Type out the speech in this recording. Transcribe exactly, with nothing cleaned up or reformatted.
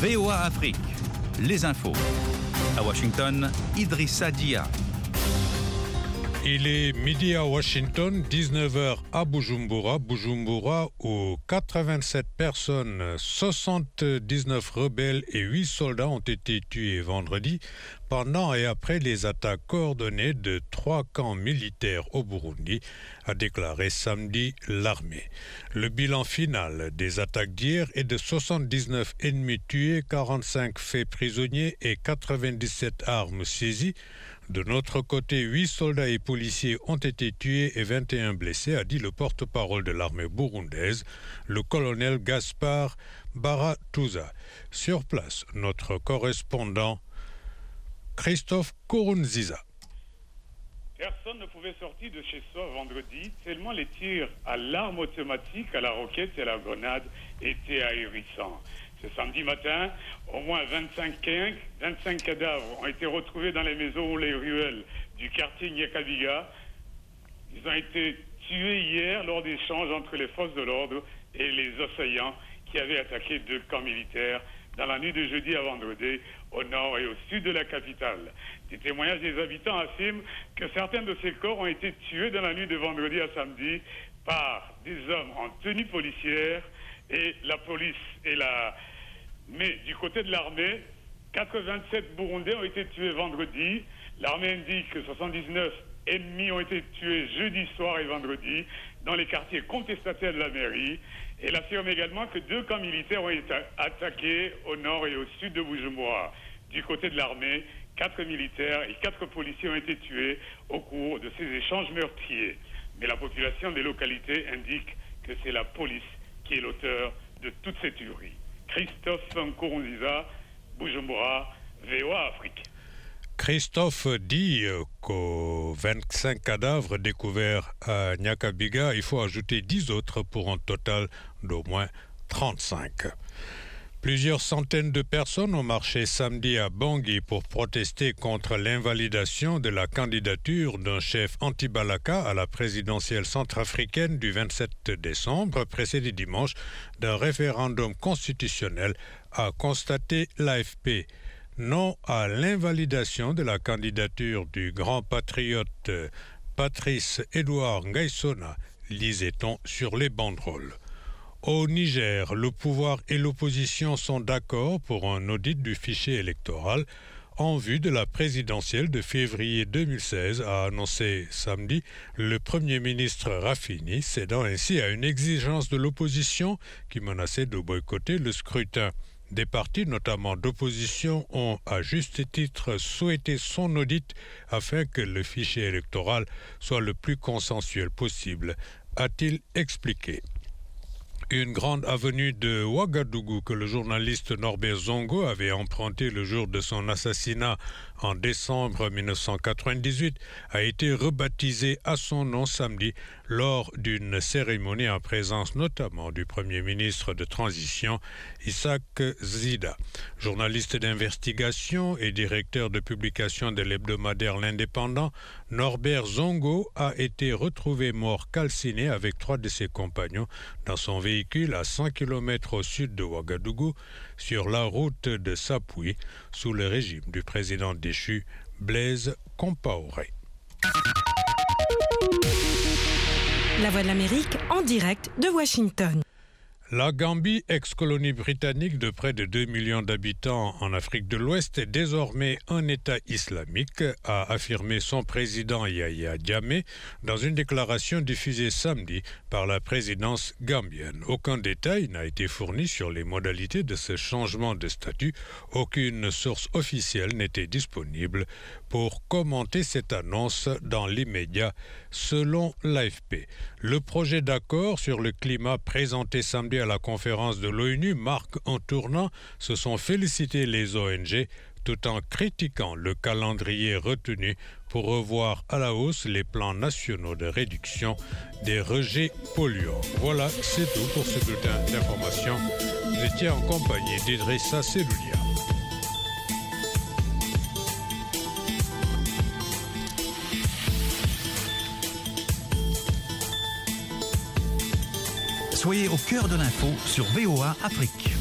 V O A Afrique, les infos. À Washington, Idrissa Dia. Il est midi à Washington, dix-neuf heures à Bujumbura. Bujumbura, où quatre-vingt-sept personnes, soixante-dix-neuf rebelles et huit soldats ont été tués vendredi pendant et après les attaques coordonnées de trois camps militaires au Burundi, a déclaré samedi l'armée. Le bilan final des attaques d'hier est de soixante-dix-neuf ennemis tués, quarante-cinq faits prisonniers et quatre-vingt-dix-sept armes saisies. De notre côté, huit soldats et policiers ont été tués et vingt et un blessés, a dit le porte-parole de l'armée burundaise, le colonel Gaspard Baratuza. Sur place, notre correspondant Christophe Kurunziza. Personne ne pouvait sortir de chez soi vendredi, tellement les tirs à l'arme automatique, à la roquette et à la grenade étaient ahurissants. Ce samedi matin, au moins vingt-cinq cadavres ont été retrouvés dans les maisons ou les ruelles du quartier Nyakabiga. Ils ont été tués hier lors d'échanges entre les forces de l'ordre et les assaillants qui avaient attaqué deux camps militaires dans la nuit de jeudi à vendredi au nord et au sud de la capitale. Des témoignages des habitants affirment que certains de ces corps ont été tués dans la nuit de vendredi à samedi par des hommes en tenue policière et la police et la... Mais du côté de l'armée, quatre-vingt-sept Burundais ont été tués vendredi. L'armée indique que soixante-dix-neuf ennemis ont été tués jeudi soir et vendredi dans les quartiers contestataires de la mairie. Elle affirme également que deux camps militaires ont été attaqués au nord et au sud de Bujumbura. Du côté de l'armée, quatre militaires et quatre policiers ont été tués au cours de ces échanges meurtriers. Mais la population des localités indique que c'est la police qui est l'auteur de toutes ces tueries. Christophe Kurunziza, Bujumbura, V O A Afrique. Christophe dit qu'aux vingt-cinq cadavres découverts à Nyakabiga, il faut ajouter dix autres pour un total d'au moins trente-cinq. Plusieurs centaines de personnes ont marché samedi à Bangui pour protester contre l'invalidation de la candidature d'un chef anti-Balaka à la présidentielle centrafricaine du vingt-sept décembre, précédé dimanche d'un référendum constitutionnel, a constaté l'A F P. Non à l'invalidation de la candidature du grand patriote Patrice Edouard Ngaïsona, lisait-on sur les banderoles. Au Niger, le pouvoir et l'opposition sont d'accord pour un audit du fichier électoral en vue de la présidentielle de février deux mille seize, a annoncé samedi le Premier ministre Rafini, cédant ainsi à une exigence de l'opposition qui menaçait de boycotter le scrutin. Des partis, notamment d'opposition, ont à juste titre souhaité son audit afin que le fichier électoral soit le plus consensuel possible, a-t-il expliqué. Une grande avenue de Ouagadougou que le journaliste Norbert Zongo avait empruntée le jour de son assassinat en décembre mille neuf cent quatre-vingt-dix-huit a été rebaptisée à son nom samedi lors d'une cérémonie en présence notamment du Premier ministre de transition Isaac Zida. Journaliste d'investigation et directeur de publication de l'hebdomadaire L'Indépendant, Norbert Zongo a été retrouvé mort calciné avec trois de ses compagnons dans son véhicule à cent kilomètres au sud de Ouagadougou, sur la route de Sapui, sous le régime du président déchu Blaise Compaoré. La Voix de l'Amérique en direct de Washington. La Gambie, ex-colonie britannique de près de deux millions d'habitants en Afrique de l'Ouest, est désormais un État islamique, a affirmé son président Yahya Jammeh dans une déclaration diffusée samedi par la présidence gambienne. Aucun détail n'a été fourni sur les modalités de ce changement de statut. Aucune source officielle n'était disponible pour commenter cette annonce dans l'immédiat, selon l'A F P. Le projet d'accord sur le climat présenté samedi à la conférence de l'ONU marque un tournant, se sont félicités les O N G, tout en critiquant le calendrier retenu pour revoir à la hausse les plans nationaux de réduction des rejets polluants. Voilà, c'est tout pour ce bulletin d'information. Vous étiez en compagnie d'Idrissa Seloulia. Soyez au cœur de l'info sur V O A Afrique.